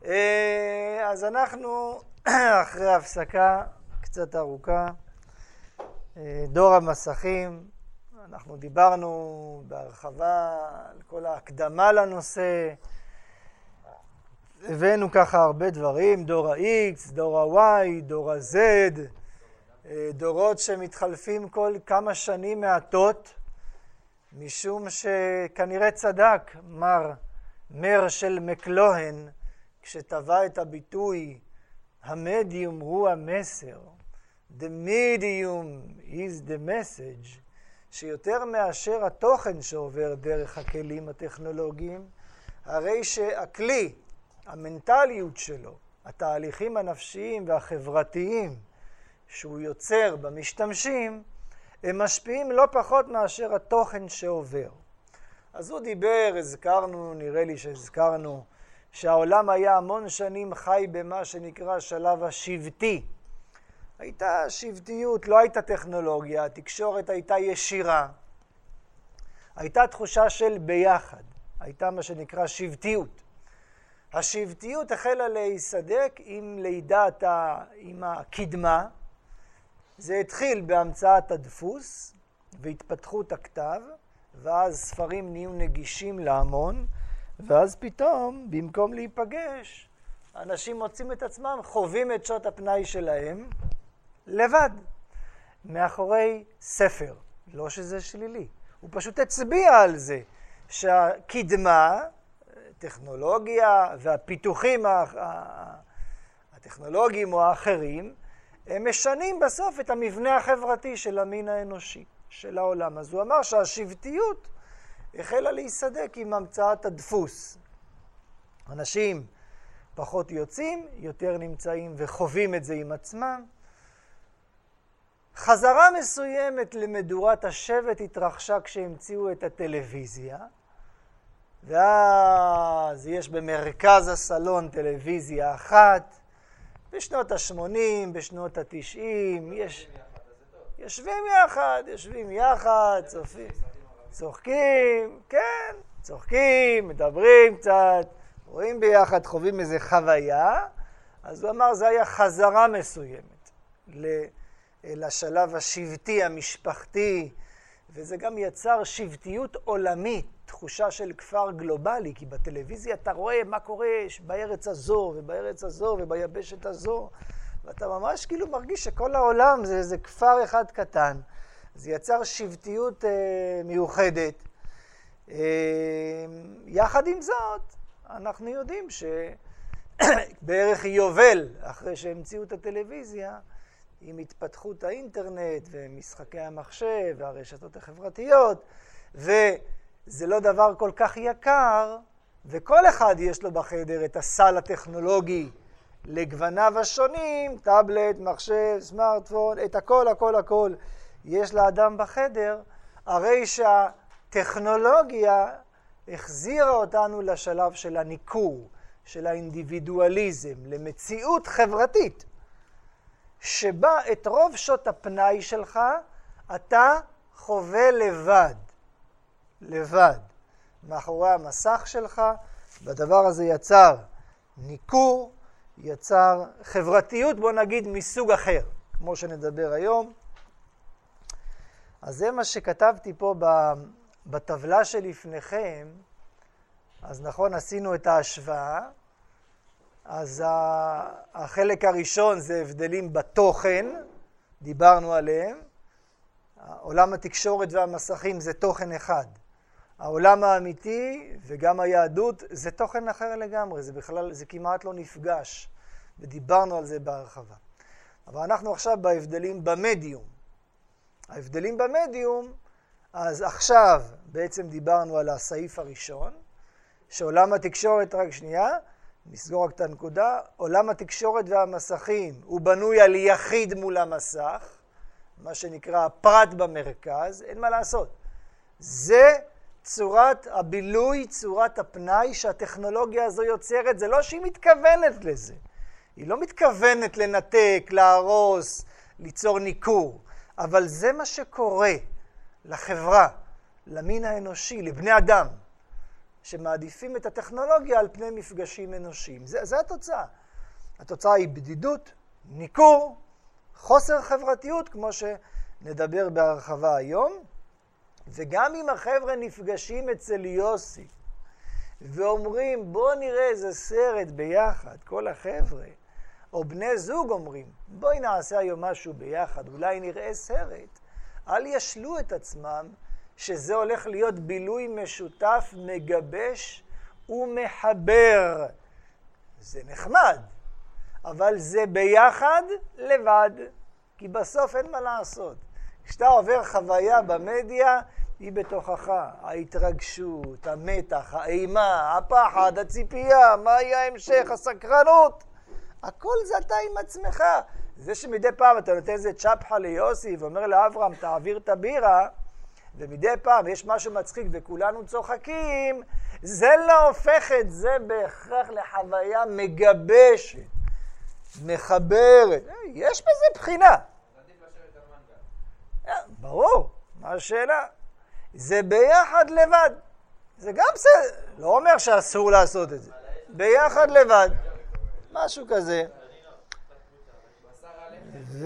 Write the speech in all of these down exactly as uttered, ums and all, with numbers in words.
אז אנחנו אחרי הפסקה קצת ארוכה, דור המסכים, אנחנו דיברנו בהרחבה על כל ההקדמה לנושא, הבאנו ככה הרבה דברים, דור ה-X, דור ה-Y, דור ה-Z, דורות שמתחלפים כל כמה שנים מעטות, משום שכנראה צדק מר מרשל מקלוהן כשטבע את הביטוי המדיום הוא המסר, the medium is the message, שיותר מאשר התוכן שעובר דרך הכלים הטכנולוגיים, הרי שהכלי, המנטליות שלו, התהליכים הנפשיים והחברתיים שהוא יוצר במשתמשים, הם משפיעים לא פחות מאשר התוכן שעובר. אז הוא דיבר, הזכרנו, נראה לי שהזכרנו, שהעולם היה המון שנים חי במה שנקרא שלב השבטי. הייתה שבטיות, לא הייתה טכנולוגיה, התקשורת הייתה ישירה. הייתה תחושה של ביחד, הייתה מה שנקרא שבטיות. השבטיות החלה להיסדק עם לידת, ה... עם הקדמה. זה התחיל בהמצאת הדפוס והתפתחות הכתב, ואז ספרים נהיו נגישים להמון, ואז פתאום, במקום להיפגש, אנשים מוצאים את עצמם, חווים את שעות הפנאי שלהם לבד, מאחורי ספר. לא שזה שלילי. הוא פשוט הצביע על זה שהקדמה, טכנולוגיה והפיתוחים הטכנולוגיים או האחרים, הם משנים בסוף את המבנה החברתי של המין האנושי, של העולם. אז הוא אמר שהשבטיות החלה להיסדק עם המצאת הדפוס. אנשים פחות יוצאים, יותר נמצאים וחווים את זה עם עצמם. חזרה מסוימת למדורת השבט התרחשה כשהמציאו את הטלוויזיה, ואז יש במרכז הסלון טלוויזיה אחת, בשנות ה-שמונים, בשנות ה-תשעים, יש... יושבים יחד, יושבים יחד, צופים, צוחקים, כן, צוחקים, מדברים קצת, רואים ביחד, חווים איזו חוויה. אז הוא אמר, זה היה חזרה מסוימת לשלב השבטי, המשפחתי, וזה גם יצר שבטיות עולמית, תחושה של כפר גלובלי, כי בטלוויזיה אתה רואה מה קורה בארץ הזו ובארץ הזו וביבשת הזו, ואתה ממש כאילו מרגיש שכל העולם זה איזה כפר אחד קטן. זה יצר שבטיות אה, מיוחדת. אה, יחד עם זאת, אנחנו יודעים שבערך יובל, אחרי שהמציאו את הטלוויזיה, עם התפתחות האינטרנט ומשחקי המחשב והרשתות החברתיות, וזה לא דבר כל כך יקר, וכל אחד יש לו בחדר את הסל הטכנולוגי לגווניו השונים, טאבלט, מחשב, סמארטפון, את הכל, הכל, הכל יש לאדם בחדר, הרי שהטכנולוגיה החזירה אותנו לשלב של הניכור, של האינדיבידואליזם, למציאות חברתית, שבה את רוב שעות הפנאי שלך אתה חווה לבד, לבד, מאחורי המסך שלך, והדבר הזה יצר ניכור, יצר חברתיות, בוא נגיד, מסוג אחר, כמו שנדבר היום. אז זה מה שכתבתי פה בטבלה שלפניכם. אז נכון, עשינו את ההשוואה. אז החלק הראשון זה הבדלים בתוכן, דיברנו עליהם. עולם התקשורת והמסכים זה תוכן אחד. העולם האמיתי וגם היהדות זה תוכן אחר לגמרי, זה בכלל, זה כמעט לא נפגש, ודיברנו על זה בהרחבה. אבל אנחנו עכשיו בהבדלים במדיום. ההבדלים במדיום, אז עכשיו בעצם דיברנו על הסעיף הראשון, שעולם התקשורת, רק שנייה, נסגור רק את הנקודה, עולם התקשורת והמסכים הוא בנוי על יחיד מול המסך, מה שנקרא פרט במרכז, אין מה לעשות. זה צורת הבילוי, צורת הפנאי שהטכנולוגיה הזו יוצרת, זה לא שהיא מתכוונת לזה. היא לא מתכוונת לנתק, להרוס, ליצור ניכור, אבל זה מה שקורה לחברה, למין האנושי, לבני אדם. שמעדיפים את הטכנולוגיה על פני מפגשים אנושיים. זה, זה התוצאה. התוצאה היא בדידות, ניכור, חוסר חברתיות, כמו שנדבר בהרחבה היום. וגם אם החבר'ה נפגשים אצל יוסי ואומרים, בוא נראה איזה סרט ביחד, כל החבר'ה, או בני זוג אומרים, בואי נעשה היום משהו ביחד, אולי נראה סרט, אל ישלו את עצמם שזה הולך להיות בילוי משותף, מגבש ומחבר. זה נחמד, אבל זה ביחד לבד, כי בסוף אין מה לעשות. כשאתה עובר חוויה במדיה, היא בתוכך. ההתרגשות, המתח, האימה, הפחד, הציפייה, מה יהיה ההמשך, הסקרנות. הכל זה אתה עם עצמך. זה שמדי פעם אתה נותן איזה צ'פחה ליוסי ואומר לאברהם, תעביר את הבירה, ומדי פעם יש משהו מצחיק וכולנו צוחקים, זה לא הופך את זה בהכרח לחוויה מגבשת, מחברת. יש בזה בחינה. ברור, מה השאלה? זה ביחד לבד. זה גם בסדר, לא אומר שאסור לעשות את זה. ביחד לבד. משהו כזה. ו...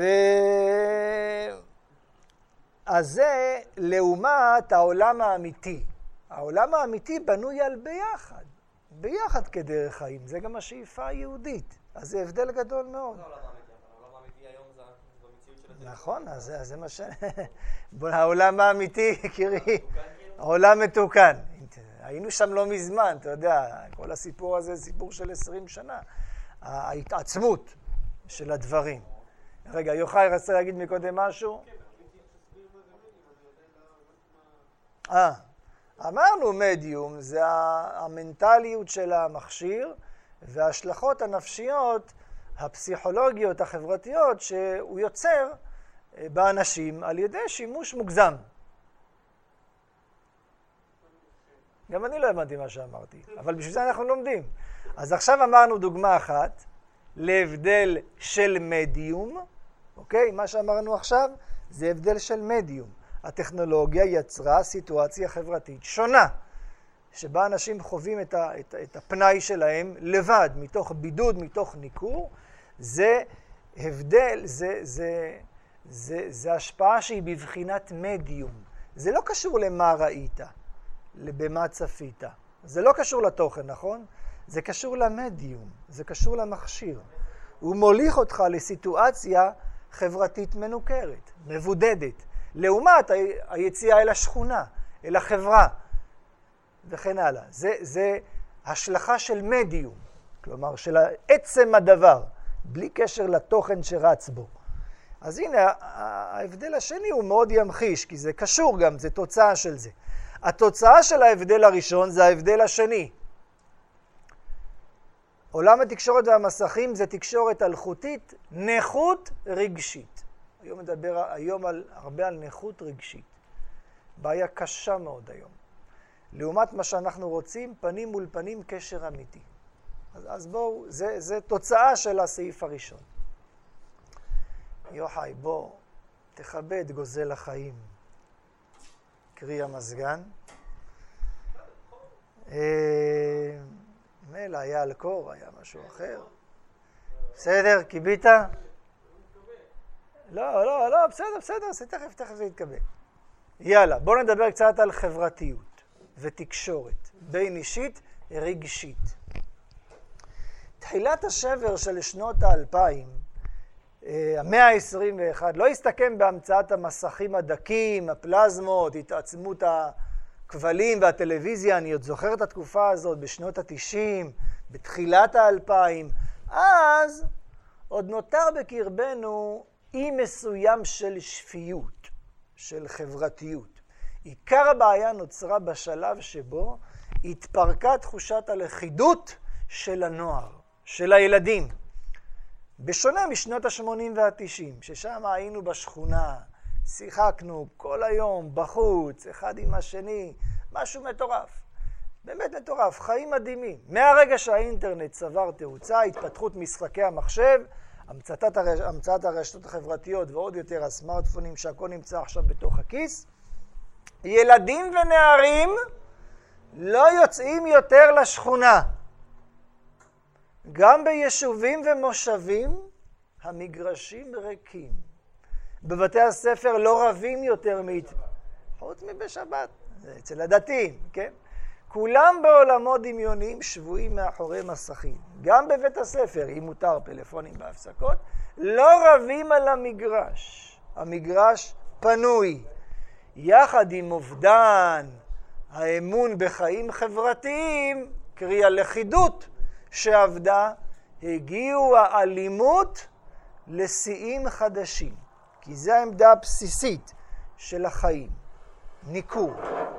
אז זה לעומת העולם האמיתי. העולם האמיתי בנוי על ביחד. ביחד כדרך חיים. זה גם השאיפה היהודית. אז זה הבדל גדול מאוד. נכון, אז זה מה ש... העולם האמיתי, קירי, העולם מתוקן. היינו שם לא מזמן, אתה יודע, כל הסיפור הזה זה סיפור של עשרים שנה. ההתעצמות של הדברים. רגע, יוחאי רצה להגיד מקודם משהו? אה, אמרנו מדיום, זה המנטליות של המכשיר וההשלכות הנפשיות, הפסיכולוגיות, החברתיות, שהוא יוצר באנשים על ידי שימוש מוגזם. גם אני לא הבנתי מה שאמרתי, אבל בשביל זה אנחנו לומדים. אז עכשיו אמרנו דוגמה אחת להבדל של מדיום, אוקיי? מה שאמרנו עכשיו זה הבדל של מדיום. הטכנולוגיה יצרה סיטואציה חברתית שונה, שבה אנשים חווים את, ה, את, את הפנאי שלהם לבד, מתוך בידוד, מתוך ניכור. זה הבדל, זה, זה, זה, זה השפעה שהיא בבחינת מדיום. זה לא קשור למה ראית, במה צפית. זה לא קשור לתוכן, נכון? זה קשור למדיום, זה קשור למכשיר. הוא מוליך אותך לסיטואציה חברתית מנוכרת, מבודדת. לעומת היציאה אל השכונה, אל החברה, וכן הלאה. זה, זה השלכה של מדיום, כלומר של עצם הדבר, בלי קשר לתוכן שרץ בו. אז הנה, ההבדל השני הוא מאוד ימחיש, כי זה קשור גם, זה תוצאה של זה. התוצאה של ההבדל הראשון זה ההבדל השני. עולם התקשורת והמסכים זה תקשורת אלחוטית, נכות רגשית. היום מדבר היום על, הרבה על נכות רגשית. בעיה קשה מאוד היום. לעומת מה שאנחנו רוצים, פנים מול פנים, קשר אמיתי. אז, אז בואו, זה, זה תוצאה של הסעיף הראשון. יוחאי, בוא, תכבד גוזל החיים. קרי המזגן. אה, מלא, היה על קור, היה משהו אחר. בסדר, קיבית? לא, לא, לא, בסדר, בסדר, זה תכף, תכף זה יתקבל. יאללה, בואו נדבר קצת על חברתיות ותקשורת, בין אישית רגשית. תחילת השבר של שנות האלפיים, המאה ה-עשרים ואחת, לא הסתכם בהמצאת המסכים הדקים, הפלזמות, התעצמות הכבלים והטלוויזיה. אני עוד זוכר את התקופה הזאת בשנות ה-תשעים, בתחילת האלפיים. אז עוד נותר בקרבנו אי מסוים של שפיות, של חברתיות. עיקר הבעיה נוצרה בשלב שבו התפרקה תחושת הלכידות של הנוער, של הילדים. בשונה משנות ה-שמונים וה-תשעים, ששם היינו בשכונה, שיחקנו כל היום בחוץ, אחד עם השני, משהו מטורף. באמת מטורף, חיים מדהימים. מהרגע שהאינטרנט צבר תאוצה, התפתחות משחקי המחשב, המצאת, הרש... המצאת הרשתות החברתיות ועוד יותר הסמארטפונים שהכל נמצא עכשיו בתוך הכיס, ילדים ונערים לא יוצאים יותר לשכונה. גם ביישובים ומושבים המגרשים ריקים. בבתי הספר לא רבים יותר מאית... חוץ מבשבת, זה אצל הדתיים, כן? כולם בעולמות דמיוניים שבויים מאחורי מסכים. גם בבית הספר, אם מותר פלאפונים בהפסקות, לא רבים על המגרש. המגרש פנוי. יחד עם אובדן האמון בחיים חברתיים, קרי הלכידות שעבדה, הגיעו האלימות לשיאים חדשים. כי זו העמדה הבסיסית של החיים. ניכור.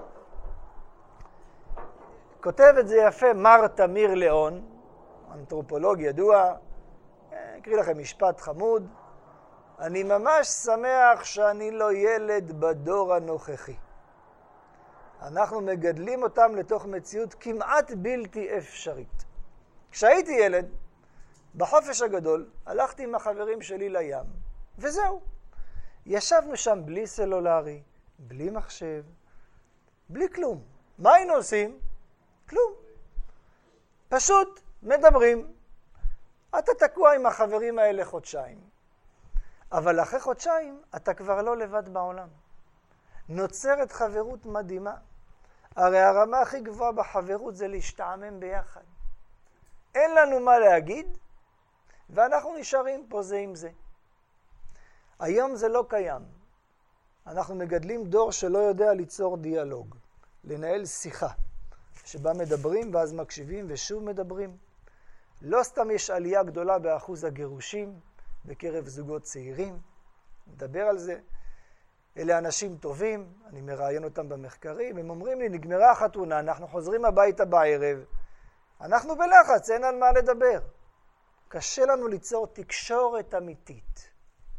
כותב את זה יפה מר תמיר ליאון, אנתרופולוג ידוע, אקריא לכם משפט חמוד. אני ממש שמח שאני לא ילד בדור הנוכחי. אנחנו מגדלים אותם לתוך מציאות כמעט בלתי אפשרית. כשהייתי ילד, בחופש הגדול, הלכתי עם החברים שלי לים, וזהו. ישבנו שם בלי סלולרי, בלי מחשב, בלי כלום. מה היינו עושים? כלום. פשוט מדברים. אתה תקוע עם החברים האלה חודשיים. אבל אחרי חודשיים אתה כבר לא לבד בעולם. נוצרת חברות מדהימה. הרי הרמה הכי גבוהה בחברות זה להשתעמם ביחד. אין לנו מה להגיד, ואנחנו נשארים פה זה עם זה. היום זה לא קיים. אנחנו מגדלים דור שלא יודע ליצור דיאלוג, לנהל שיחה, שבה מדברים ואז מקשיבים ושוב מדברים. לא סתם יש עלייה גדולה באחוז הגירושים בקרב זוגות צעירים. נדבר על זה. אלה אנשים טובים, אני מראיין אותם במחקרים, הם אומרים לי, נגמרה החתונה, אנחנו חוזרים הביתה בערב, אנחנו בלחץ, אין על מה לדבר. קשה לנו ליצור תקשורת אמיתית.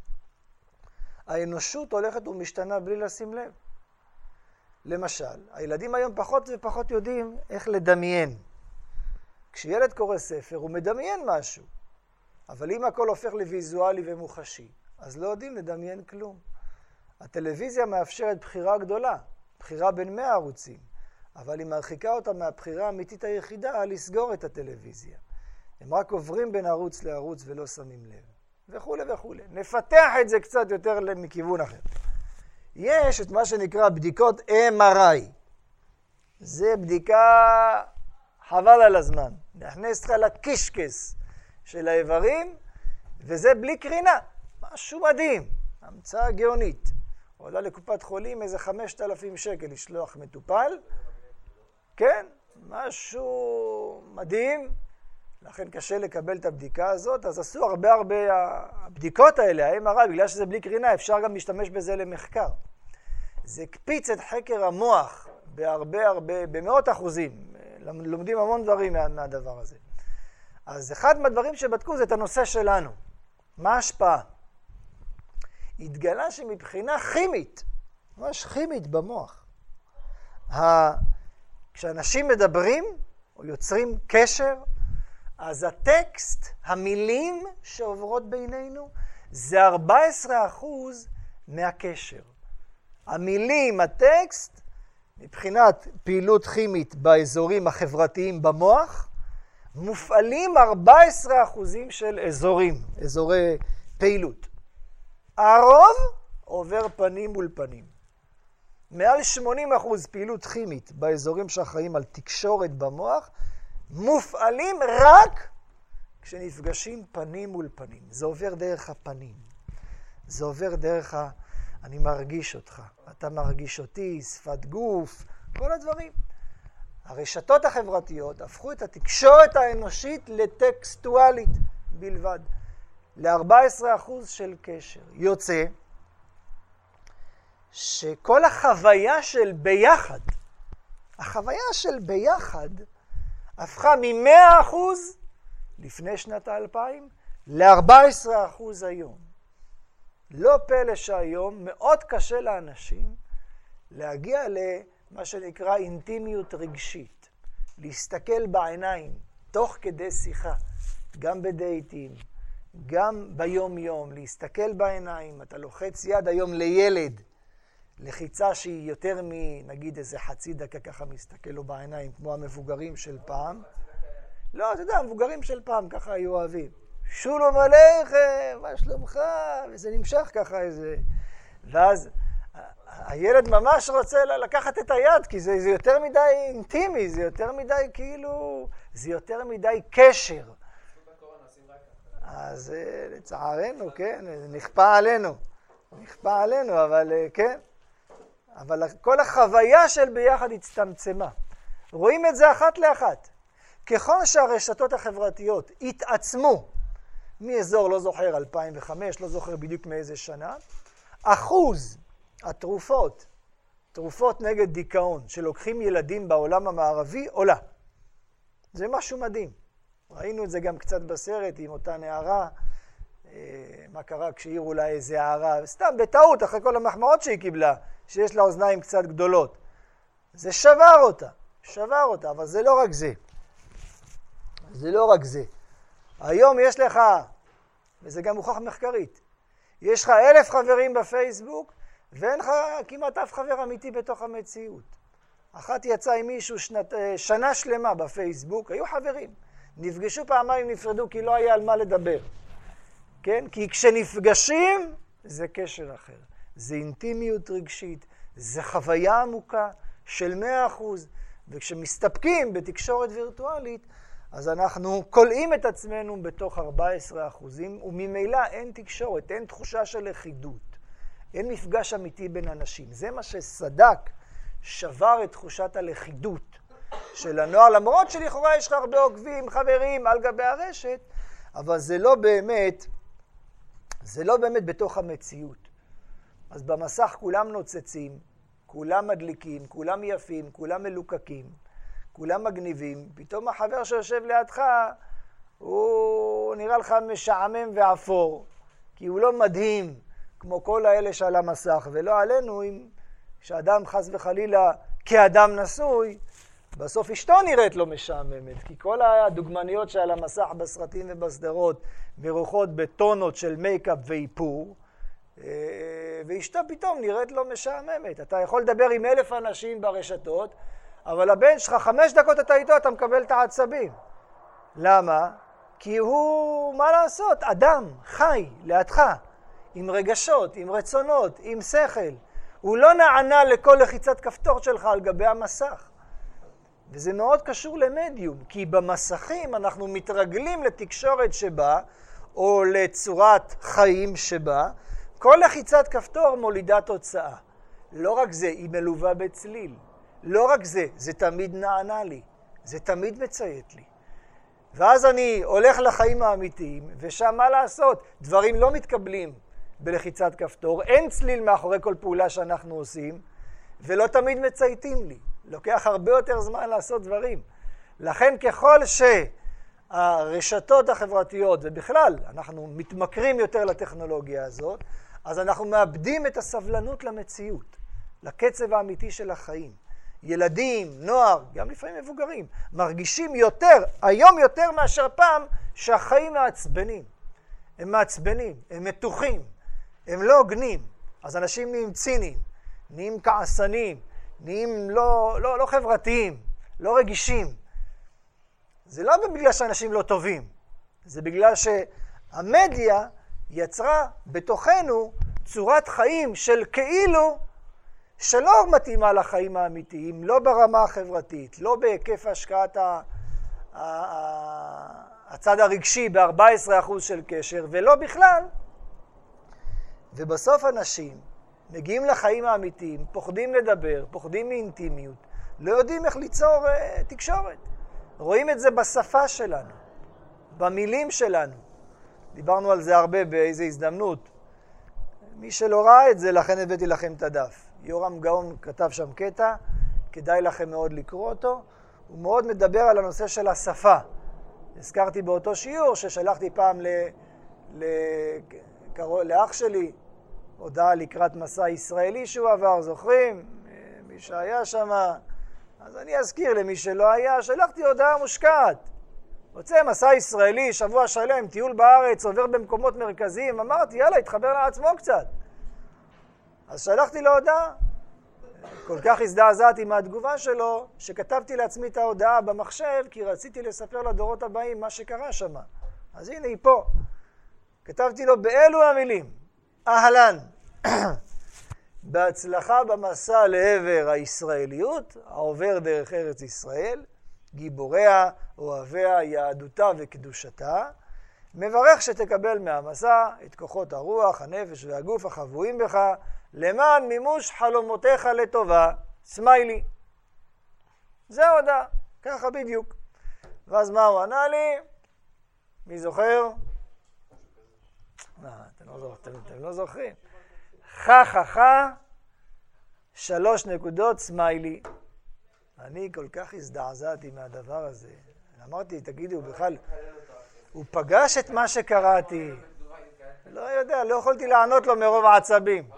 האנושות הולכת ומשתנה בלי לשים לב. למשל, הילדים היום פחות ופחות יודעים איך לדמיין. כשילד קורא ספר הוא מדמיין משהו, אבל אם הכל הופך לויזואלי ומוחשי, אז לא יודעים לדמיין כלום. הטלוויזיה מאפשרת בחירה גדולה, בחירה בין מאה ערוצים, אבל היא מרחיקה אותה מהבחירה האמיתית היחידה לסגור את הטלוויזיה. הם רק עוברים בין ערוץ לערוץ ולא שמים לב, וכו' וכו'. נפתח את זה קצת יותר מכיוון אחר. יש את מה שנקרא בדיקות אם אר איי. זה בדיקה חבל על הזמן. נכנס לך לקישקס של האיברים, וזה בלי קרינה. משהו מדהים. המצאה גאונית. עולה לקופת חולים איזה חמשת אלפים שקל לשלוח מטופל. כן, משהו מדהים. לכן קשה לקבל את הבדיקה הזאת. אז עשו הרבה הרבה הבדיקות האלה, ה-אם אר איי, בגלל שזה בלי קרינה, אפשר גם להשתמש בזה למחקר. זה הקפיץ את חקר המוח בהרבה הרבה, במאות אחוזים. לומדים המון דברים מה, מהדבר הזה. אז אחד מהדברים שבדקו זה את הנושא שלנו. מה ההשפעה? התגלה שמבחינה כימית, ממש כימית במוח, ה... כשאנשים מדברים או יוצרים קשר, אז הטקסט, המילים שעוברות בינינו, זה ארבעה עשר אחוז מהקשר. המילים, הטקסט, מבחינת פעילות כימית באזורים החברתיים במוח, מופעלים ארבעה עשר אחוזים של אזורים, אזורי פעילות. הרוב עובר פנים מול פנים. מעל שמונים אחוז פעילות כימית באזורים שאחראים על תקשורת במוח, מופעלים רק כשנפגשים פנים מול פנים. זה עובר דרך הפנים. זה עובר דרך ה... אני מרגיש אותך, אתה מרגיש אותי, שפת גוף, כל הדברים. הרשתות החברתיות הפכו את התקשורת האנושית לטקסטואלית בלבד. ל-ארבעה עשר אחוז של קשר. יוצא שכל החוויה של ביחד, החוויה של ביחד, הפכה מ-מאה אחוז לפני שנת האלפיים ל-ארבעה עשר אחוז היום. לא פלא שהיום מאוד קשה לאנשים להגיע למה שנקרא אינטימיות רגשית. להסתכל בעיניים, תוך כדי שיחה, גם בדייטים, גם ביום יום, להסתכל בעיניים. אתה לוחץ יד היום לילד, לחיצה שהיא יותר מנגיד איזה חצי דקה ככה מסתכל לו בעיניים, כמו המבוגרים של פעם. לא, אתה יודע, המבוגרים של פעם ככה היו אוהבים. שולום עליכם, מה שלומך? וזה נמשך ככה איזה... ואז הילד ממש רוצה לקחת את היד, כי זה, זה יותר מדי אינטימי, זה יותר מדי כאילו... זה יותר מדי קשר. אז לצערנו, כן, נכפה עלינו. נכפה עלינו, אבל כן. אבל כל החוויה של ביחד הצטמצמה. רואים את זה אחת לאחת. ככל שהרשתות החברתיות התעצמו, מאזור, לא זוכר, אלפיים וחמש, לא זוכר בדיוק מאיזה שנה, אחוז התרופות, תרופות נגד דיכאון, שלוקחים ילדים בעולם המערבי, עולה. זה משהו מדהים. ראינו את זה גם קצת בסרט עם אותה נערה, מה קרה כשהעירו לה איזה הערה, סתם בטעות, אחרי כל המחמאות שהיא קיבלה, שיש לה אוזניים קצת גדולות. זה שבר אותה, שבר אותה, אבל זה לא רק זה. זה לא רק זה. היום יש לך, וזה גם מוכח מחקרית, יש לך אלף חברים בפייסבוק, ואין לך כמעט אף חבר אמיתי בתוך המציאות. אחת יצאה עם מישהו שנת, שנה שלמה בפייסבוק, היו חברים. נפגשו פעמיים, נפרדו, כי לא היה על מה לדבר. כן? כי כשנפגשים, זה קשר אחר. זה אינטימיות רגשית, זה חוויה עמוקה של מאה אחוז. וכשמסתפקים בתקשורת וירטואלית, אז אנחנו קולעים את עצמנו בתוך ארבעה עשר אחוזים, וממילא אין תקשורת, אין תחושה של לכידות. אין מפגש אמיתי בין אנשים. זה מה שסדק שבר את תחושת הלכידות של הנוער, למרות שלכאורה יש לך הרבה עוקבים, חברים, על גבי הרשת, אבל זה לא באמת, זה לא באמת בתוך המציאות. אז במסך כולם נוצצים, כולם מדליקים, כולם יפים, כולם מלוקקים, כולם מגניבים. פתאום החבר שיושב לידך, הוא נראה לך משעמם ואפור, כי הוא לא מדהים כמו כל האלה שעל המסך, ולא עלינו אם שאדם חס וחלילה כאדם נשוי, בסוף אשתו נראית לו משעממת, כי כל הדוגמניות שעל המסך בסרטים ובסדרות מרוחות בטונות של מייקאפ ואיפור, ואשתו פתאום נראית לו משעממת. אתה יכול לדבר עם אלף אנשים ברשתות, אבל הבן שלך חמש דקות אתה איתו, אתה מקבל את העצבים. למה? כי הוא, מה לעשות, אדם חי לידך, עם רגשות, עם רצונות, עם שכל. הוא לא נענה לכל לחיצת כפתור שלך על גבי המסך. וזה מאוד קשור למדיום, כי במסכים אנחנו מתרגלים לתקשורת שבה, או לצורת חיים שבה, כל לחיצת כפתור מולידה תוצאה. לא רק זה, היא מלווה בצליל. לא רק זה, זה תמיד נענה לי. זה תמיד מציית לי. ואז אני הולך לחיים האמיתיים, ושם מה לעשות? דברים לא מתקבלים בלחיצת כפתור. אין צליל מאחורי כל פעולה שאנחנו עושים, ולא תמיד מצייתים לי. לוקח הרבה יותר זמן לעשות דברים. לכן ככל שהרשתות החברתיות, ובכלל אנחנו מתמכרים יותר לטכנולוגיה הזאת, אז אנחנו מאבדים את הסבלנות למציאות, לקצב האמיתי של החיים. ילדים, נוער, גם לפעמים מבוגרים, מרגישים יותר, היום יותר מאשר פעם, שהחיים מעצבנים. הם מעצבנים, הם מתוחים, הם לא הוגנים. אז אנשים נהיים ציניים, נהיים כעסנים, נהיים לא, לא, לא חברתיים, לא רגישים. זה לא בגלל שאנשים לא טובים, זה בגלל שהמדיה יצרה בתוכנו צורת חיים של כאילו שלא מתאימה לחיים האמיתיים, לא ברמה החברתית, לא בהיקף השקעת ה... הצד הרגשי ב-ארבעה עשר אחוז של קשר, ולא בכלל. ובסוף אנשים מגיעים לחיים האמיתיים, פוחדים לדבר, פוחדים מאינטימיות, לא יודעים איך ליצור uh, תקשורת. רואים את זה בשפה שלנו, במילים שלנו. דיברנו על זה הרבה באיזו הזדמנות. מי שלא ראה את זה, לכן הבאתי לכם את הדף. יורם גאון כתב שם קטע, כדאי לכם מאוד לקרוא אותו. הוא מאוד מדבר על הנושא של השפה. הזכרתי באותו שיעור ששלחתי פעם ל... ל... לאח שלי, הודעה לקראת מסע ישראלי שהוא עבר, זוכרים? מי שהיה שם. אז אני אזכיר למי שלא היה, שלחתי הודעה מושקעת. רוצה מסע ישראלי, שבוע שלם, טיול בארץ, עובר במקומות מרכזיים. אמרתי, יאללה, התחבר לעצמו קצת. אז שלחתי לו הודעה. כל כך הזדעזעתי מהתגובה שלו, שכתבתי לעצמי את ההודעה במחשב, כי רציתי לספר לדורות הבאים מה שקרה שם. אז הנה היא פה. כתבתי לו באלו המילים, אהלן, בהצלחה במסע לעבר הישראליות, העובר דרך ארץ ישראל, גיבוריה, אוהביה, יהדותה וקדושתה, מברך שתקבל מהמסע את כוחות הרוח, הנפש והגוף החבויים בך, למען מימוש חלומותיך לטובה, סמיילי. זה ההודעה, ככה בדיוק. ואז מה הוא ענה לי? מי זוכר? אתם לא זוכרים, אתם לא זוכרים. חה חה חה, שלוש נקודות, סמיילי. אני כל כך הזדעזעתי מהדבר הזה. אמרתי, תגידו, בכלל, הוא פגש את מה שקראתי. לא יודע, לא יכולתי לענות לו מרוב העצבים.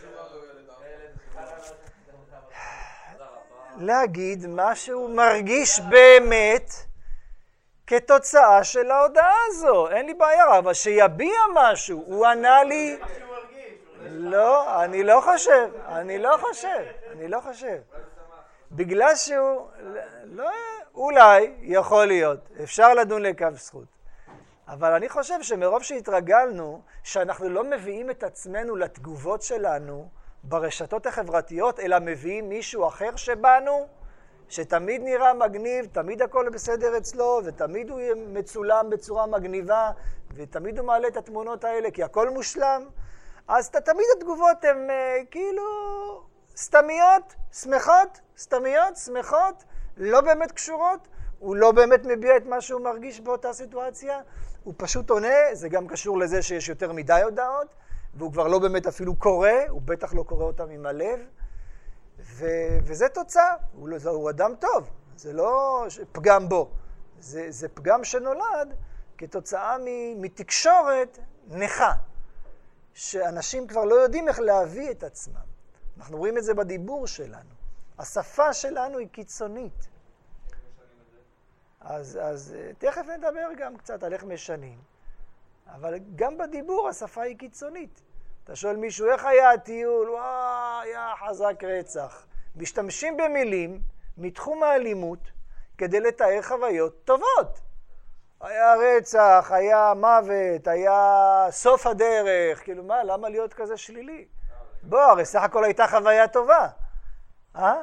להגיד מה שהוא מרגיש באמת כתוצאה של ההודעה הזו. אין לי בעיה, אבל שיביע משהו. הוא ענה לי... לא, אני לא חושב. אני לא חושב. אני לא חושב. בגלל שהוא... לא, אולי יכול להיות. אפשר לדון לכף זכות. אבל אני חושב שמרוב שהתרגלנו, שאנחנו לא מביאים את עצמנו לתגובות שלנו ברשתות החברתיות, אלא מביאים מישהו אחר שבנו, שתמיד נראה מגניב, תמיד הכל בסדר אצלו, ותמיד הוא מצולם בצורה מגניבה, ותמיד הוא מעלה את התמונות האלה, כי הכל מושלם. אז תמיד התגובות הן uh, כאילו סתמיות, שמחות, סתמיות, שמחות, לא באמת קשורות. הוא לא באמת מביע את מה שהוא מרגיש באותה סיטואציה. הוא פשוט עונה, זה גם קשור לזה שיש יותר מדי הודעות, והוא כבר לא באמת אפילו קורא, הוא בטח לא קורא אותם עם הלב. ו- וזה תוצאה, הוא, לא, הוא אדם טוב, זה לא פגם בו. זה, זה פגם שנולד כתוצאה מ- מתקשורת נכה, שאנשים כבר לא יודעים איך להביא את עצמם. אנחנו רואים את זה בדיבור שלנו. השפה שלנו היא קיצונית. אז, אז תכף נדבר גם קצת על איך משנים. אבל גם בדיבור השפה היא קיצונית. אתה שואל מישהו, איך היה הטיול? וואו, היה חזק רצח. משתמשים במילים מתחום האלימות כדי לתאר חוויות טובות. היה רצח, היה מוות, היה סוף הדרך. כאילו מה, למה להיות כזה שלילי? בוא, הרי סך הכל הייתה חוויה טובה. אה?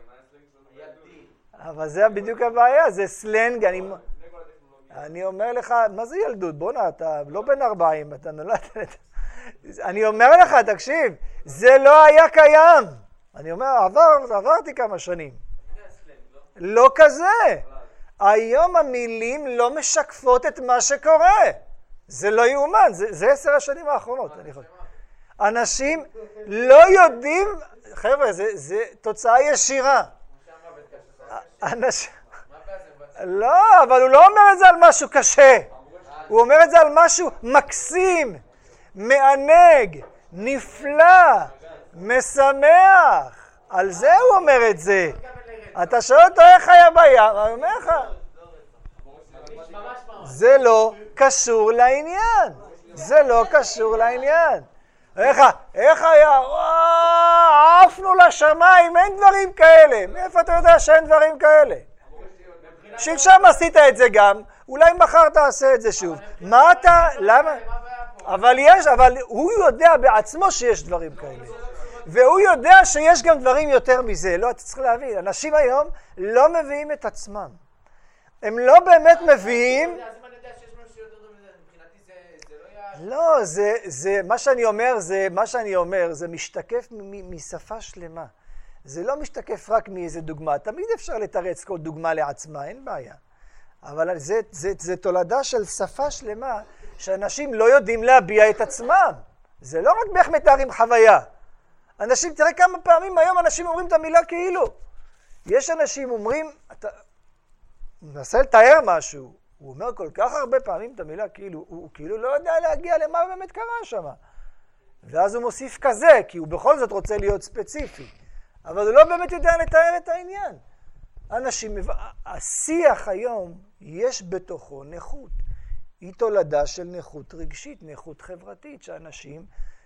אבל זה בדיוק הבעיה, זה סלנג. אני, אני אומר לך, מה זה ילדות? בוא נה, אתה לא בן ארבעים, אתה נולד... אני אומר לך, תקשיב, זה לא היה קיים. אני אומר, עבר, עברתי כמה שנים. לא כזה. היום המילים לא משקפות את מה שקורה. זה לא יאומן, זה, זה עשר השנים האחרונות. אני חושב. אנשים לא יודעים, חבר'ה, זה, זה תוצאה ישירה. אנשים... לא, אבל הוא לא אומר את זה על משהו קשה. הוא אומר את זה על משהו מקסים, מענג, נפלא, משמח. על זה הוא אומר את זה. אתה שואל אותו איך היה בים, אני אומר לך, זה לא קשור לעניין. זה לא קשור לעניין. איך, איך היה? וואו, עפנו לשמיים, אין דברים כאלה. מאיפה אתה יודע שאין דברים כאלה? שלשם עשית את זה גם, אולי מחר תעשה את זה שוב. מה אתה, למה? אבל יש, אבל הוא יודע בעצמו שיש דברים כאלה. והוא יודע שיש גם דברים יותר מזה. לא, אתה צריך להבין, אנשים היום לא מביאים את עצמם. הם לא באמת מביאים... לא, זה, זה, מה שאני אומר, זה, מה שאני אומר, זה משתקף משפה שלמה. זה לא משתקף רק מאיזה דוגמה. תמיד אפשר לתרץ כל דוגמה לעצמה, אין בעיה. אבל זה, זה, זה תולדה של שפה שלמה, שאנשים לא יודעים להביע את עצמם. זה לא רק באיך מתארים חוויה. אנשים, תראה כמה פעמים היום אנשים אומרים את המילה כאילו. יש אנשים אומרים, אתה מנסה לתאר משהו, הוא אומר כל כך הרבה פעמים את המילה כאילו, הוא, הוא כאילו לא יודע להגיע למה באמת קרה שם. ואז הוא מוסיף כזה, כי הוא בכל זאת רוצה להיות ספציפי. אבל הוא לא באמת יודע לתאר את העניין. אנשים, השיח היום, יש בתוכו נכות. היא תולדה של נכות רגשית, נכות חברתית, שאנשים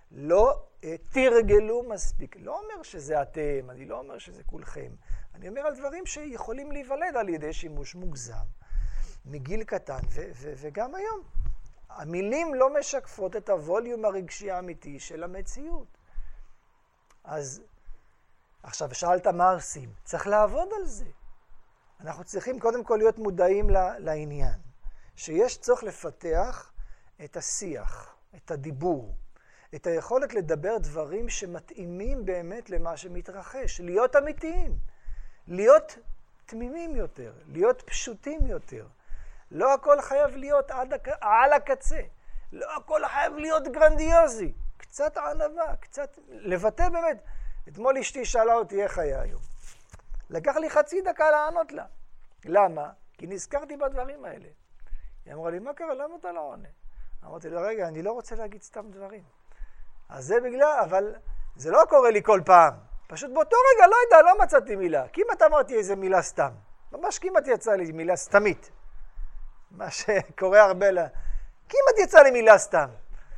לא תרגלו מספיק. לא אומר שזה אתם, אני לא אומר שזה כולכם. אני אומר על דברים שיכולים להיוולד על ידי שימוש מוגזם, מגיל קטן, ו- ו- וגם היום. המילים לא משקפות את הווליום הרגשי האמיתי של המציאות. אז עכשיו, שאלת מה עושים? צריך לעבוד על זה. אנחנו צריכים קודם כל להיות מודעים לעניין, שיש צורך לפתח את השיח, את הדיבור, את היכולת לדבר דברים שמתאימים באמת למה שמתרחש, להיות אמיתיים, להיות תמימים יותר, להיות פשוטים יותר. לא הכל חייב להיות עד הק... על הקצה, לא הכל חייב להיות גרנדיוזי, קצת ענווה, קצת לבטא באמת. אתמול אשתי שאלה אותי איך היה היום. לקח לי חצי דקה לענות לה. למה? כי נזכרתי בדברים האלה. היא אמרה לי, מה קרה? למה אתה לא עונה? אמרתי לה, רגע, אני לא רוצה להגיד סתם דברים. אז זה בגלל, אבל זה לא קורה לי כל פעם. פשוט באותו רגע, לא יודע, לא מצאתי מילה. כמעט אמרתי איזה מילה סתם. ממש כמעט יצא לי מילה סתמית. מה שקורה הרבה לה. כמעט יצא לי מילה סתם.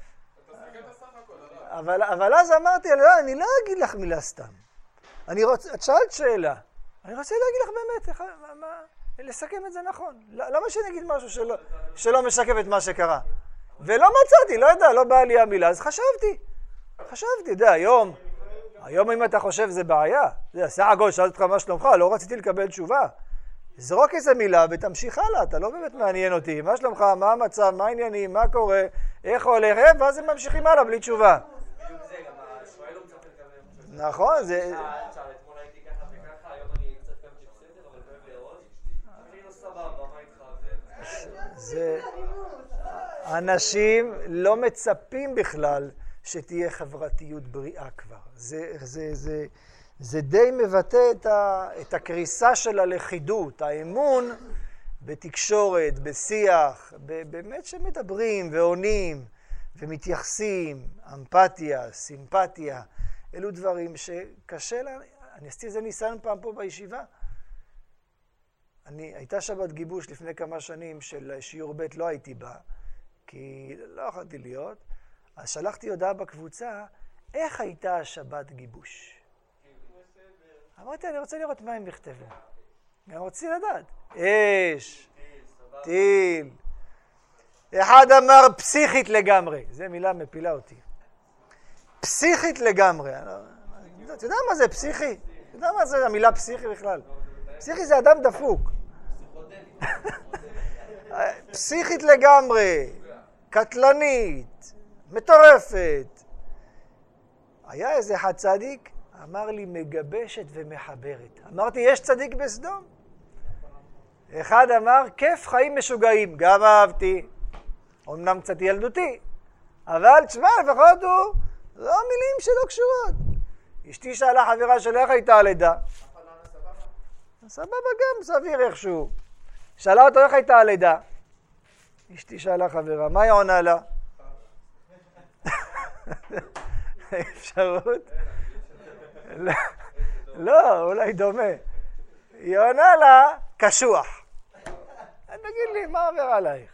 אבל, אבל אז אמרתי, לא, אני לא אגיד לך מילה סתם. אני רוצה, את שאלת שאלה. אני רוצה להגיד לך באמת, מה, מה, לסכם את זה נכון. למה שאני אגיד משהו שלא, שלא משקף את מה שקרה? ולא מצאתי, לא יודע, לא באה לי המילה, אז חשבתי. חשבתי, יודע, היום, היום אם אתה חושב זה בעיה. זה, סע גול, שאלת אותך מה שלומך, לא רציתי לקבל תשובה. זרוק איזה מילה ותמשיך הלאה, אתה לא באמת מעניין אותי. מה שלומך, מה המצב, מה העניינים, מה קורה, איך הולך, ואז הם ממשיכים הלאה בלי תשובה. נכון, זה... אתמול הייתי ככה וככה, היום אני קצת קמתי בסדר, אבל כואב לראות. אני לא סבבה, מה איתך? זה... אנשים לא מצפים בכלל שתהיה חברתיות בריאה כבר. זה, זה, זה, זה די מבטא את, ה, את הקריסה של הלכידות, האמון בתקשורת, בשיח, באמת שמדברים ועונים ומתייחסים, אמפתיה, סימפתיה. אלו דברים שקשה לה... אני עשיתי איזה ניסיון פעם פה בישיבה. אני, הייתה שבת גיבוש לפני כמה שנים של שיעור ב', לא הייתי בה, כי לא יכולתי להיות. אז שלחתי הודעה בקבוצה, איך הייתה השבת גיבוש? אמרתי, אני רוצה לראות מה הם יכתבו. אני רוצה לדעת. אש, טיל. אחד אמר פסיכית לגמרי. זו מילה מפילה אותי. פסיכית לגמרי. אתה יודע מה זה פסיכי? אתה יודע מה זה המילה פסיכי בכלל? פסיכי זה אדם דפוק. פסיכית לגמרי, קטלנית, מטורפת. היה איזה אחד צדיק, אמר לי מגבשת ומחברת. אמרתי, יש צדיק בסדום? אחד אמר, כיף חיים משוגעים. גם אהבתי. אמנם קצת ילדותי. אבל תשמע, לפחות הוא... לא מילים שלא קשורות. אשתי שאלה חברה של איך הייתה הלידה. סבבה גם, סביר איכשהו. שאלה אותו איך הייתה הלידה. אשתי שאלה חברה, מה היא עונה לה? אפשרות? לא, אולי דומה. היא עונה לה, קשוח. תגיד לי, מה עובר עלייך?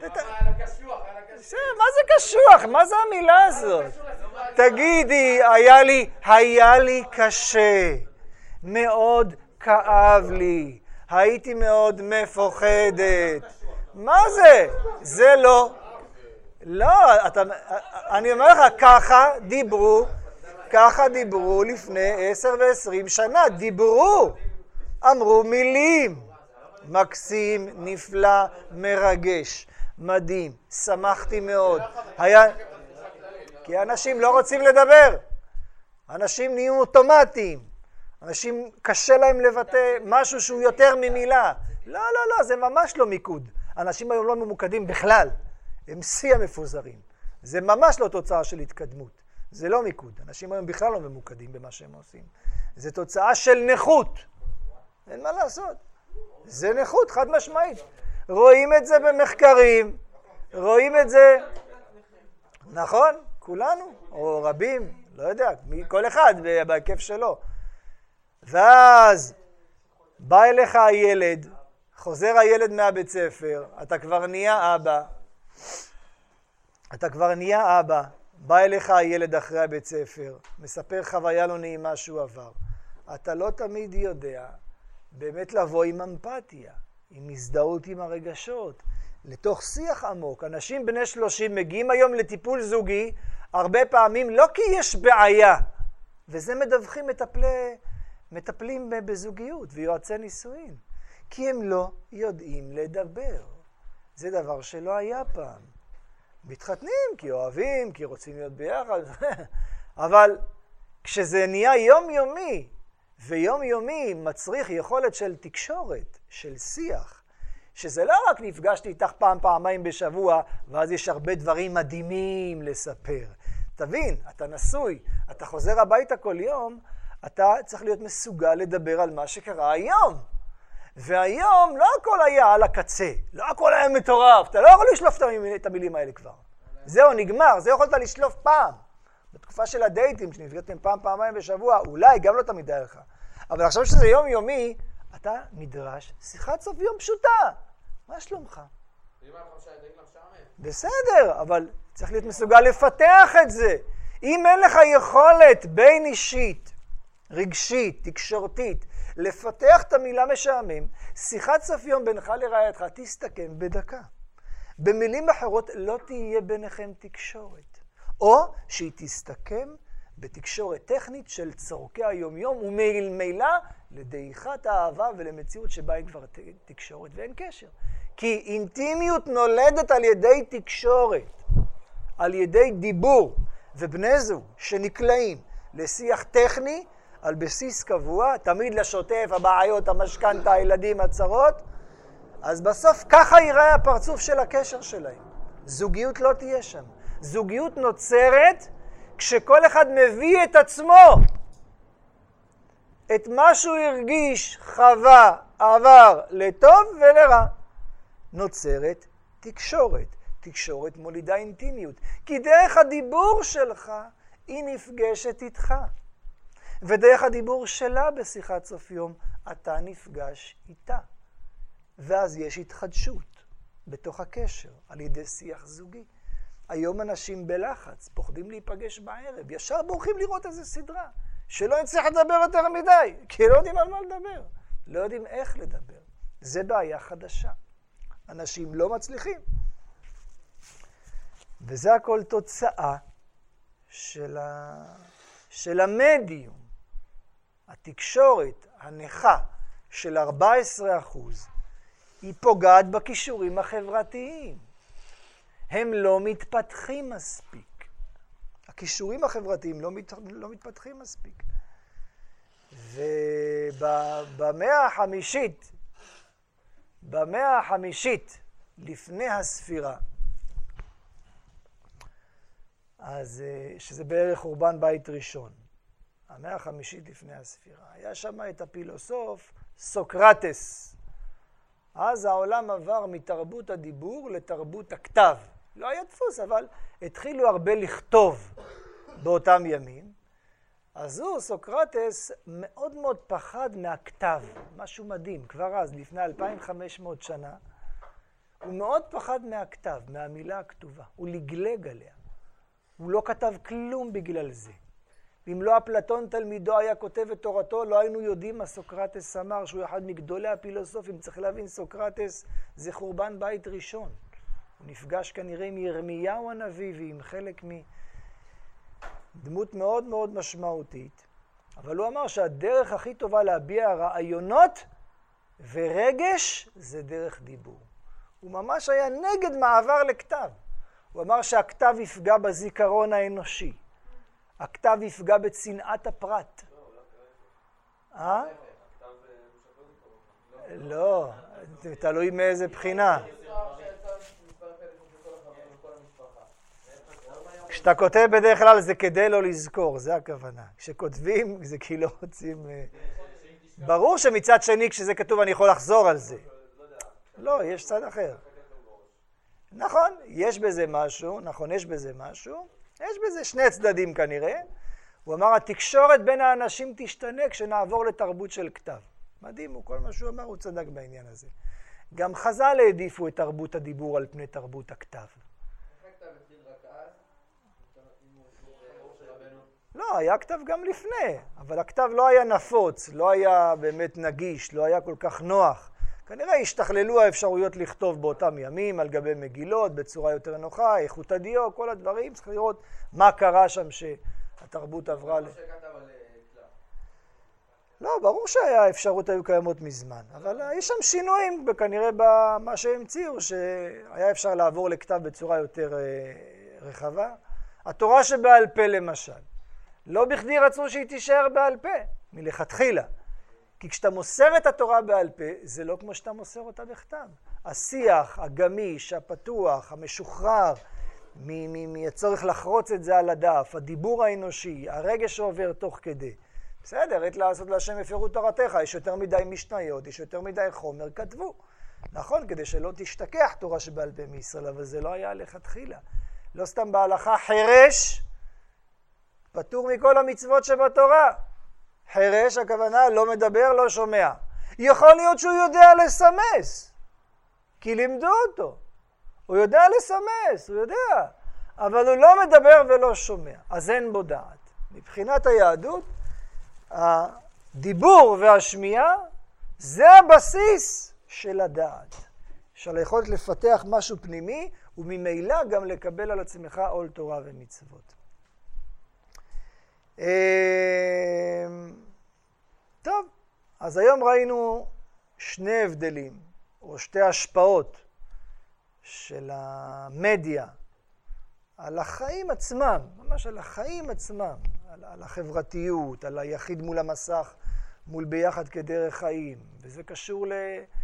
מה זה קשוח? מה זה המילה הזאת? תגידי, היה לי, היה לי קשה, מאוד כאב לי, הייתי מאוד מפוחדת. מה זה? זה לא. לא, אתה, אני אומר לך, ככה דיברו, ככה דיברו לפני עשר ועשרים שנה, דיברו, אמרו מילים, מקסים, נפלא, מרגש, מדהים, שמחתי מאוד. היה... כי אנשים לא רוצים לדבר, אנשים נהיו אוטומטיים, אנשים קשה להם לבטא משהו שהוא יותר ממילה. לא, לא, לא, זה ממש לא מיקוד. אנשים היום לא ממוקדים בכלל, הם שיא המפוזרים. זה ממש לא תוצאה של התקדמות, זה לא מיקוד. אנשים היום בכלל לא ממוקדים במה שהם עושים. זה תוצאה של נכות, אין מה לעשות. זה נכות, חד משמעית. רואים את זה במחקרים, רואים את זה, נכון? כולנו, או רבים, לא יודע, כל אחד בהיקף שלו. ואז בא אליך הילד, חוזר הילד מהבית ספר, אתה כבר נהיה אבא, אתה כבר נהיה אבא, בא אליך הילד אחרי הבית ספר, מספר חוויה לא נעימה שהוא עבר. אתה לא תמיד יודע באמת לבוא עם אמפתיה, עם הזדהות עם הרגשות, לתוך שיח עמוק. אנשים בני שלושים מגיעים היום לטיפול זוגי, הרבה פעמים לא כי יש בעיה, וזה מדווחים מטפלי, מטפלים בזוגיות ויועצי נישואין, כי הם לא יודעים לדבר. זה דבר שלא היה פעם. מתחתנים כי אוהבים, כי רוצים להיות ביחד, אבל כשזה נהיה יומיומי, ויומיומי מצריך יכולת של תקשורת, של שיח, שזה לא רק נפגשתי איתך פעם, פעמיים בשבוע, ואז יש הרבה דברים מדהימים לספר. תבין, אתה נשוי, אתה חוזר הביתה כל יום, אתה צריך להיות מסוגל לדבר על מה שקרה היום. והיום לא הכל היה על הקצה, לא הכל היה מטורף, אתה לא יכול לשלוף את המילים האלה כבר. זהו, נגמר, זה יכולת לשלוף פעם. בתקופה של הדייטים, שנפגשתם פעם, פעמיים בשבוע, אולי גם לא תמיד היה לך. אבל עכשיו שזה יום יומי, אתה נדרש שיחת סוף יום פשוטה. מה שלומך? בסדר, אבל צריך להיות מסוגל לפתח את זה. אם אין לך יכולת בין אישית, רגשית, תקשורתית, לפתח את המילה משעמם, שיחת סוף יום בינך לרעייתך תסתכם בדקה. במילים אחרות לא תהיה ביניכם תקשורת. או שהיא תסתכם בתקשורת טכנית של צורכי היומיום, וממילא לדעיכת האהבה ולמציאות שבה היא כבר תקשורת ואין קשר. כי אינטימיות נולדת על ידי תקשורת, על ידי דיבור, ובני זוג שנקלעים לשיח טכני על בסיס קבוע, תמיד לשוטף, הבעיות, המשכנתה, הילדים, הצרות, אז בסוף ככה ייראה הפרצוף של הקשר שלהם. זוגיות לא תהיה שם. זוגיות נוצרת כשכל אחד מביא את עצמו, את מה שהוא הרגיש, חווה, עבר, לטוב ולרע. נוצרת תקשורת. תקשורת מולידה אינטימיות. כי דרך הדיבור שלך היא נפגשת איתך. ודרך הדיבור שלה בשיחת סוף יום אתה נפגש איתה. ואז יש התחדשות בתוך הקשר על ידי שיח זוגי. היום אנשים בלחץ, פוחדים להיפגש בערב, ישר בורחים לראות איזה סדרה, שלא יצליח לדבר יותר מדי, כי לא יודעים על מה לדבר, לא יודעים איך לדבר. זה בעיה חדשה. אנשים לא מצליחים. וזה הכל תוצאה של, ה... של המדיום. התקשורת הנכה של ארבעה עשר אחוז היא פוגעת בכישורים החברתיים. הם לא מתפתחים מספיק. הכישורים החברתיים לא, מת... לא מתפתחים מספיק. ובמאה החמישית, במאה החמישית לפני הספירה, אז שזה בערך חורבן בית ראשון, המאה החמישית לפני הספירה, היה שם את הפילוסוף סוקרטס. אז העולם עבר מתרבות הדיבור לתרבות הכתב. לא היה דפוס, אבל התחילו הרבה לכתוב באותם ימים. אז הוא, סוקרטס, מאוד מאוד פחד מהכתב. משהו מדהים, כבר אז, לפני אלפיים וחמש מאות שנה, הוא מאוד פחד מהכתב, מהמילה הכתובה. הוא לגלג עליה. הוא לא כתב כלום בגלל זה. אם לא אפלטון תלמידו היה כותב את תורתו, לא היינו יודעים מה סוקרטס אמר, שהוא אחד מגדולי הפילוסופים. צריך להבין, סוקרטס זה חורבן בית ראשון. הוא נפגש כנראה עם ירמיהו הנביא ועם חלק מדמות מאוד מאוד משמעותית. אבל הוא אמר שהדרך הכי טובה להביע רעיונות ורגש זה דרך דיבור. הוא ממש היה נגד מעבר לכתב. הוא אמר שהכתב יפגע בזיכרון האנושי. הכתב יפגע בצנעת הפרט. אה? לא, תלוי מאיזה בחינה. כשאתה כותב בדרך כלל זה כדי לא לזכור, זה הכוונה. כשכותבים זה כי לא רוצים... ברור שמצד שני כשזה כתוב אני יכול לחזור על זה. לא, יש צד אחר. נכון, יש בזה משהו, נכון, יש בזה משהו. יש בזה שני צדדים כנראה. הוא אמר, התקשורת בין האנשים תשתנה כשנעבור לתרבות של כתב. מדהים, הוא כל מה שהוא אמר, הוא צדק בעניין הזה. גם חז"ל העדיפו את תרבות הדיבור על פני תרבות הכתב. איך הכתב התחיל רק אז? לא, היה כתב גם לפני, אבל הכתב לא היה נפוץ, לא היה באמת נגיש, לא היה כל כך נוח. כנראה השתכללו האפשרויות לכתוב באותם ימים על גבי מגילות בצורה יותר נוחה, איכות הדיו, כל הדברים. צריך לראות מה קרה שם שהתרבות עברה ל... לא, ברור שהאפשרות היו קיימות מזמן, אבל יש שם שינויים כנראה במה שהמציאו, שהיה אפשר לעבור לכתב בצורה יותר רחבה. התורה שבעל פה למשל, לא בכדי רצו שהיא תישאר בעל פה, מלכתחילה. כי כשאתה מוסר את התורה בעל פה, זה לא כמו שאתה מוסר אותה בכתב. השיח, הגמיש, הפתוח, המשוחרר, מהצורך לחרוץ את זה על הדף, הדיבור האנושי, הרגש שעובר תוך כדי. בסדר, עת לעשות להשם הפרו תורתך, יש יותר מדי משניות, יש יותר מדי חומר, כתבו. נכון, כדי שלא תשתכח תורה שבעל פה מישראל, אבל זה לא היה לכתחילה. לא סתם בהלכה חירש, פטור מכל המצוות שבתורה. חירש, הכוונה, לא מדבר, לא שומע. יכול להיות שהוא יודע לסמס, כי לימדו אותו. הוא יודע לסמס, הוא יודע, אבל הוא לא מדבר ולא שומע. אז אין בו דעת. מבחינת היהדות, הדיבור והשמיעה זה הבסיס של הדעת. של היכולת לפתח משהו פנימי, וממילא גם לקבל על עצמך עול תורה ומצוות. טוב, אז היום ראינו שני הבדלים, או שתי השפעות של המדיה על החיים עצמם, ממש על החיים עצמם, על, על החברתיות, על היחיד מול המסך, מול ביחד כדרך חיים. וזה קשור ל,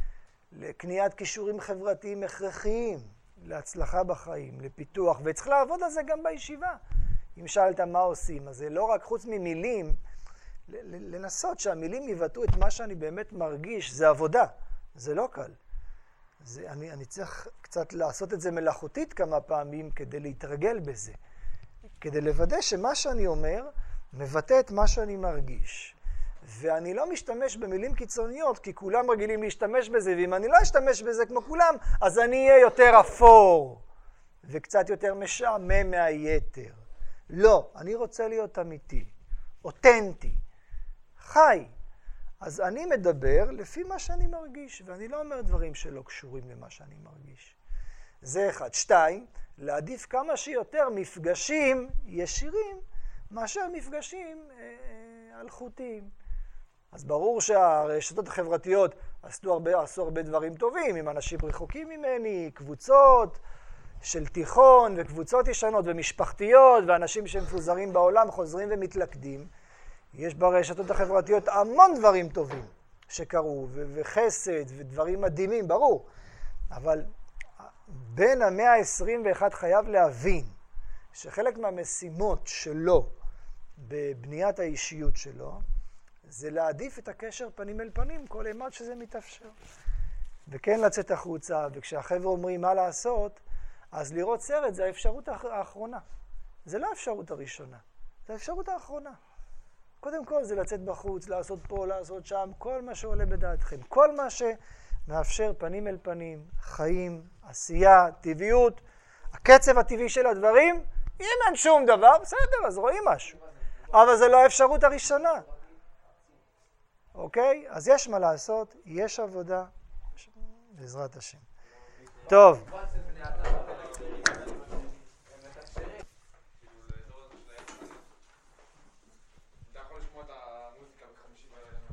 לקניית קישורים חברתיים הכרחיים, להצלחה בחיים, לפיתוח, וצריך לעבוד על זה גם בישיבה. אם שאלת מה עושים, אז זה לא רק חוץ ממילים, לנסות שהמילים יבטאו את מה שאני באמת מרגיש, זה עבודה, זה לא קל. זה, אני, אני צריך קצת לעשות את זה מלאכותית כמה פעמים כדי להתרגל בזה, כדי לוודא שמה שאני אומר מבטא את מה שאני מרגיש. ואני לא משתמש במילים קיצוניות, כי כולם רגילים להשתמש בזה, ואם אני לא אשתמש בזה כמו כולם, אז אני אהיה יותר אפור, וקצת יותר משעמם מהיתר. לא, אני רוצה להיות אמיתי, אותנטי, חי. אז אני מדבר לפי מה שאני מרגיש, ואני לא אומר דברים שלא קשורים למה שאני מרגיש. זה אחד. שתיים, להעדיף כמה שיותר מפגשים ישירים, מאשר מפגשים אה, אלחוטיים. אז ברור שהרשתות החברתיות עשו הרבה, עשו הרבה דברים טובים, עם אנשים רחוקים ממני, קבוצות של תיכון וקבוצות ישנות ומשפחתיות, ואנשים שמפוזרים בעולם חוזרים ומתלכדים. יש ברשתות החברתיות המון דברים טובים שקרו, ו- וחסד ודברים מדהימים, ברור. אבל בין המאה ה-עשרים ואחת חייב להבין שחלק מהמשימות שלו בבניית האישיות שלו, זה להעדיף את הקשר פנים אל פנים, כל אימת שזה מתאפשר. וכן לצאת החוצה, וכשהחבר'ה אומרים מה לעשות, אז לראות סרט זה האפשרות האחרונה. זה לא האפשרות הראשונה, זה האפשרות האחרונה. קודם כל זה לצאת בחוץ, לעשות פה, לעשות שם, כל מה שעולה בדעתכם. כל מה שמאפשר פנים אל פנים, חיים, עשייה, טבעיות, הקצב הטבעי של הדברים, אם אין שום דבר, בסדר, אז רואים משהו. אבל זה לא האפשרות הראשונה. אוקיי? אז יש מה לעשות, יש עבודה, בעזרת השם. טוב.